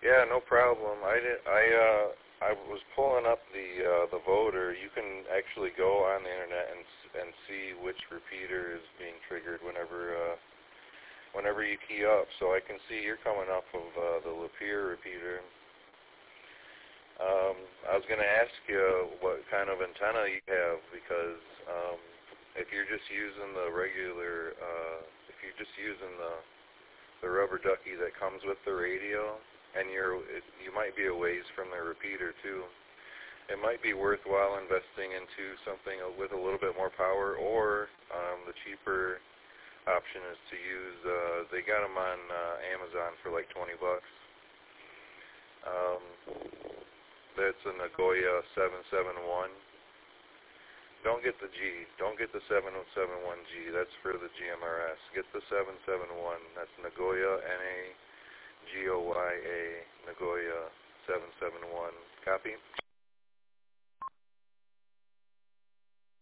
Yeah, no problem. I was pulling up the voter. You can actually go on the internet and see which repeater is being triggered whenever you key up. So I can see you're coming off of the Lapeer repeater. I was going to ask you what kind of antenna you have, because if you're just using the regular, if you're just using the rubber ducky that comes with the radio, and you might be a ways from the repeater too, it might be worthwhile investing into something with a little bit more power, or the cheaper option is to use, they got them on Amazon for like $20. That's a Nagoya 771. Don't get the G. Don't get the 7071G. That's for the GMRS. Get the 771. That's Nagoya, Nagoya, Nagoya 771. Copy?